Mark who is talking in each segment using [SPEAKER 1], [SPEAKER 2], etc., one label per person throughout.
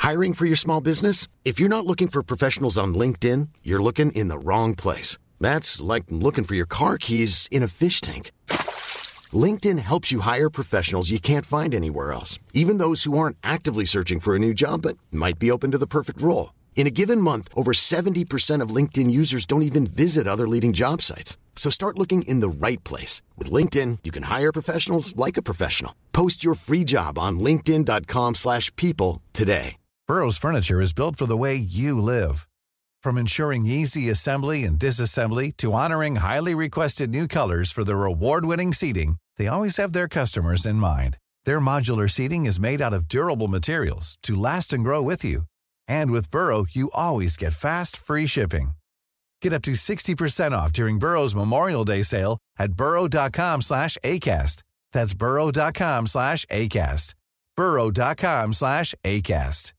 [SPEAKER 1] Hiring for your small business? If you're not looking for professionals on LinkedIn, you're looking in the wrong place. That's like looking for your car keys in a fish tank. LinkedIn helps you hire professionals you can't find anywhere else, even those who aren't actively searching for a new job but might be open to the perfect role. In a given month, over 70% of LinkedIn users don't even visit other leading job sites. So start looking in the right place. With LinkedIn, you can hire professionals like a professional. Post your free job on linkedin.com/people today.
[SPEAKER 2] Burrow's furniture is built for the way you live. From ensuring easy assembly and disassembly to honoring highly requested new colors for their award-winning seating, they always have their customers in mind. Their modular seating is made out of durable materials to last and grow with you. And with Burrow, you always get fast, free shipping. Get up to 60% off during Burrow's Memorial Day sale at burrow.com/ACAST. That's burrow.com/ACAST. burrow.com/ACAST.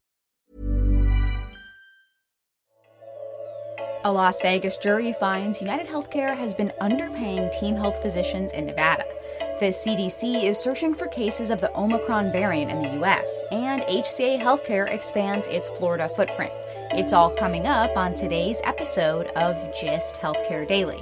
[SPEAKER 3] A Las Vegas jury finds UnitedHealthcare has been underpaying team health physicians in Nevada. The CDC is searching for cases of the Omicron variant in the U.S., and HCA Healthcare expands its Florida footprint. It's all coming up on today's episode of Gist Healthcare Daily.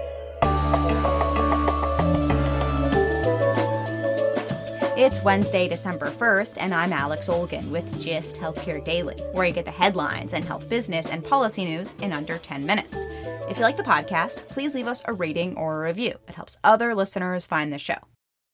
[SPEAKER 3] It's Wednesday, December 1st, and I'm Alex Olgin with Gist Healthcare Daily, where you get the headlines and health business and policy news in under 10 minutes. If you like the podcast, please leave us a rating or a review. It helps other listeners find the show.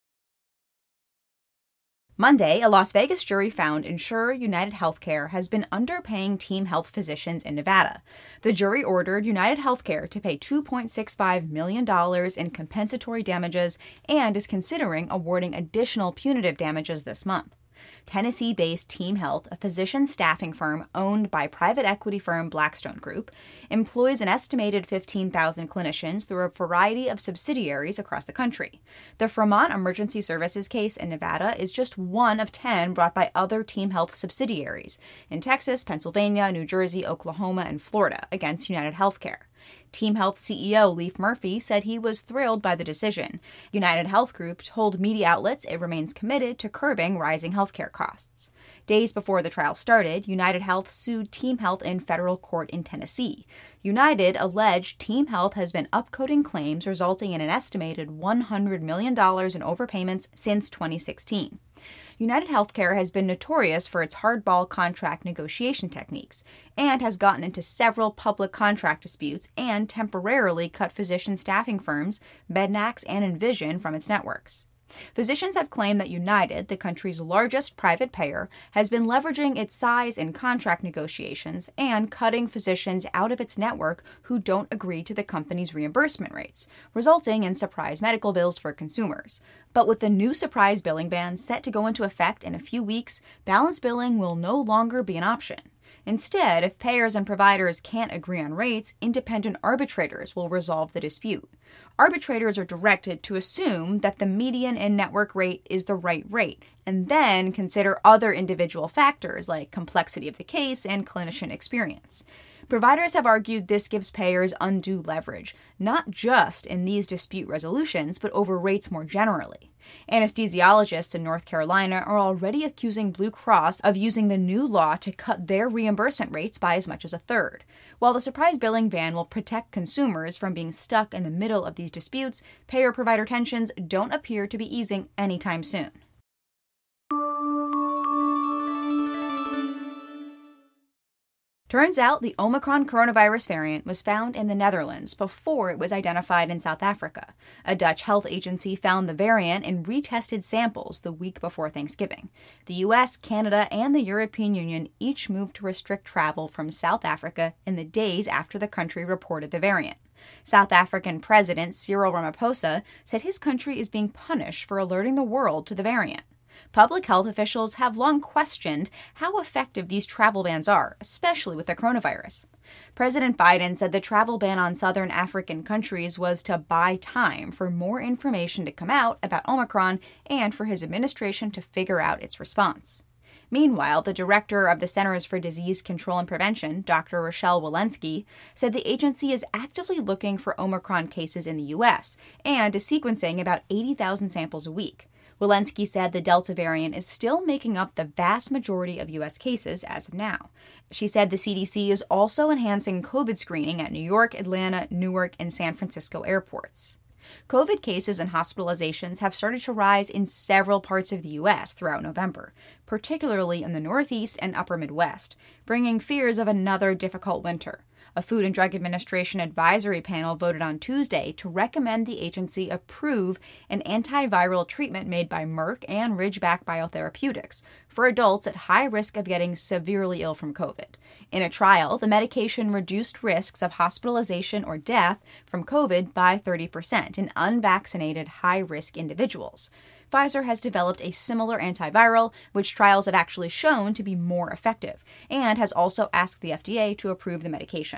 [SPEAKER 3] Monday, a Las Vegas jury found insurer UnitedHealthcare has been underpaying team health physicians in Nevada. The jury ordered UnitedHealthcare to pay $2.65 million in compensatory damages and is considering awarding additional punitive damages this month. Tennessee-based Team Health, a physician staffing firm owned by private equity firm Blackstone Group, employs an estimated 15,000 clinicians through a variety of subsidiaries across the country. The Fremont Emergency Services case in Nevada is just one of 10 brought by other Team Health subsidiaries in Texas, Pennsylvania, New Jersey, Oklahoma, and Florida against UnitedHealthcare. Team Health CEO Leif Murphy said he was thrilled by the decision. UnitedHealth Group told media outlets it remains committed to curbing rising healthcare costs. Days before the trial started, UnitedHealth sued Team Health in federal court in Tennessee. United alleged Team Health has been upcoding claims resulting in an estimated $100 million in overpayments since 2016. UnitedHealthcare has been notorious for its hardball contract negotiation techniques and has gotten into several public contract disputes and temporarily cut physician staffing firms, Mednax and Envision, from its networks. Physicians have claimed that United, the country's largest private payer, has been leveraging its size in contract negotiations and cutting physicians out of its network who don't agree to the company's reimbursement rates, resulting in surprise medical bills for consumers. But with the new surprise billing ban set to go into effect in a few weeks, balance billing will no longer be an option. Instead, if payers and providers can't agree on rates, independent arbitrators will resolve the dispute. Arbitrators are directed to assume that the median in-network rate is the right rate, and then consider other individual factors like complexity of the case and clinician experience. Providers have argued this gives payers undue leverage, not just in these dispute resolutions, but over rates more generally. Anesthesiologists in North Carolina are already accusing Blue Cross of using the new law to cut their reimbursement rates by as much as a third. While the surprise billing ban will protect consumers from being stuck in the middle of these disputes, payer-provider tensions don't appear to be easing anytime soon. Turns out the Omicron coronavirus variant was found in the Netherlands before it was identified in South Africa. A Dutch health agency found the variant in retested samples the week before Thanksgiving. The US, Canada, and the European Union each moved to restrict travel from South Africa in the days after the country reported the variant. South African President Cyril Ramaphosa said his country is being punished for alerting the world to the variant. Public health officials have long questioned how effective these travel bans are, especially with the coronavirus. President Biden said the travel ban on southern African countries was to buy time for more information to come out about Omicron and for his administration to figure out its response. Meanwhile, the director of the Centers for Disease Control and Prevention, Dr. Rochelle Walensky, said the agency is actively looking for Omicron cases in the U.S. and is sequencing about 80,000 samples a week. Walensky said the Delta variant is still making up the vast majority of U.S. cases as of now. She said the CDC is also enhancing COVID screening at New York, Atlanta, Newark, and San Francisco airports. COVID cases and hospitalizations have started to rise in several parts of the U.S. throughout November, particularly in the Northeast and Upper Midwest, bringing fears of another difficult winter. A Food and Drug Administration advisory panel voted on Tuesday to recommend the agency approve an antiviral treatment made by Merck and Ridgeback Biotherapeutics for adults at high risk of getting severely ill from COVID. In a trial, the medication reduced risks of hospitalization or death from COVID by 30% in unvaccinated high-risk individuals. Pfizer has developed a similar antiviral, which trials have actually shown to be more effective, and has also asked the FDA to approve the medication.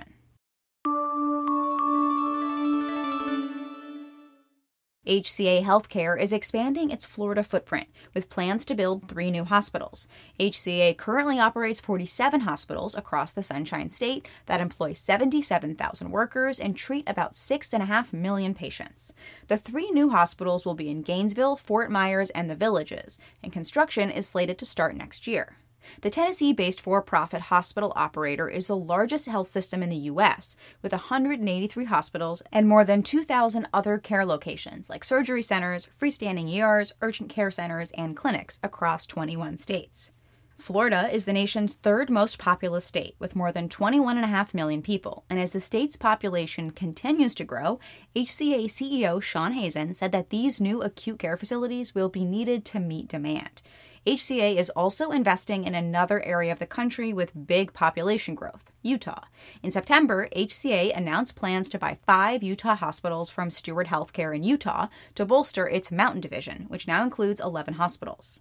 [SPEAKER 3] HCA Healthcare is expanding its Florida footprint with plans to build 3 new hospitals. HCA currently operates 47 hospitals across the Sunshine State that employ 77,000 workers and treat about 6.5 million patients. The 3 new hospitals will be in Gainesville, Fort Myers, and the Villages, and construction is slated to start next year. The Tennessee-based for-profit hospital operator is the largest health system in the U.S., with 183 hospitals and more than 2,000 other care locations like surgery centers, freestanding ERs, urgent care centers, and clinics across 21 states. Florida is the nation's 3rd most populous state, with more than 21.5 million people, and as the state's population continues to grow, HCA CEO Sean Hazen said that these new acute care facilities will be needed to meet demand. HCA is also investing in another area of the country with big population growth, Utah. In September, HCA announced plans to buy 5 Utah hospitals from Steward Health Care in Utah to bolster its Mountain Division, which now includes 11 hospitals.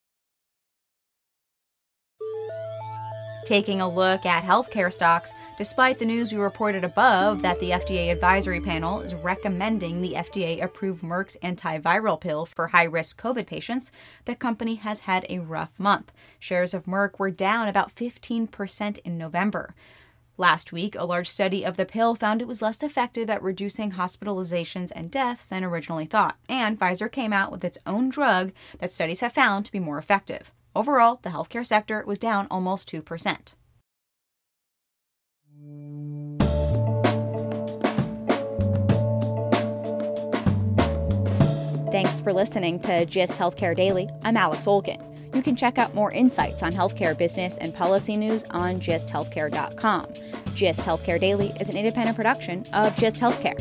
[SPEAKER 3] Taking a look at healthcare stocks, despite the news we reported above that the FDA advisory panel is recommending the FDA approve Merck's antiviral pill for high-risk COVID patients, the company has had a rough month. Shares of Merck were down about 15% in November. Last week, a large study of the pill found it was less effective at reducing hospitalizations and deaths than originally thought, and Pfizer came out with its own drug that studies have found to be more effective. Overall, the healthcare sector was down almost 2%. Thanks for listening to GIST Healthcare Daily. I'm Alex Olkin. You can check out more insights on healthcare business and policy news on gisthealthcare.com. GIST Healthcare Daily is an independent production of GIST Healthcare.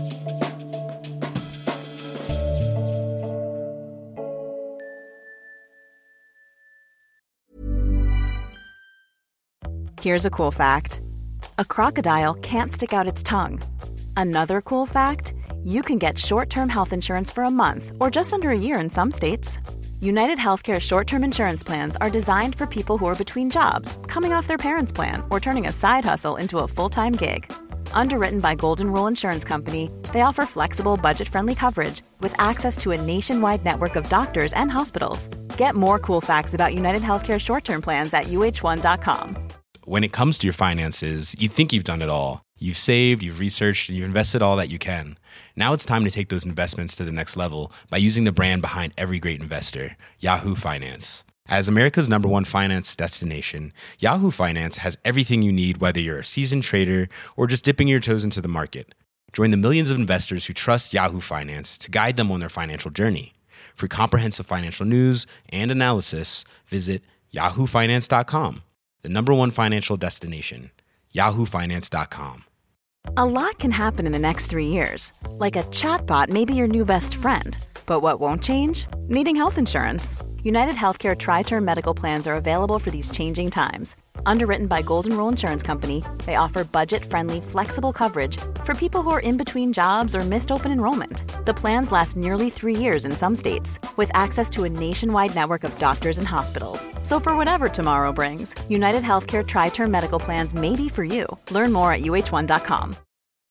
[SPEAKER 4] Here's a cool fact. A crocodile can't stick out its tongue. Another cool fact, you can get short-term health insurance for a month or just under a year in some states. United Healthcare short-term insurance plans are designed for people who are between jobs, coming off their parents' plan, or turning a side hustle into a full-time gig. Underwritten by Golden Rule Insurance Company, they offer flexible, budget-friendly coverage with access to a nationwide network of doctors and hospitals. Get more cool facts about United Healthcare short-term plans at uh1.com.
[SPEAKER 5] When it comes to your finances, you think you've done it all. You've saved, you've researched, and you've invested all that you can. Now it's time to take those investments to the next level by using the brand behind every great investor, Yahoo Finance. As America's #1 finance destination, Yahoo Finance has everything you need, whether you're a seasoned trader or just dipping your toes into the market. Join the millions of investors who trust Yahoo Finance to guide them on their financial journey. For comprehensive financial news and analysis, visit yahoofinance.com. The #1 financial destination, yahoofinance.com.
[SPEAKER 4] A lot can happen in the next 3 years. Like a chatbot may be your new best friend. But what won't change? Needing health insurance. United Healthcare Tri-Term Medical Plans are available for these changing times. Underwritten by Golden Rule Insurance Company, they offer budget-friendly, flexible coverage for people who are in between jobs or missed open enrollment. The plans last nearly 3 years in some states, with access to a nationwide network of doctors and hospitals. So for whatever tomorrow brings, United Healthcare Tri-Term Medical Plans may be for you. Learn more at uh1.com.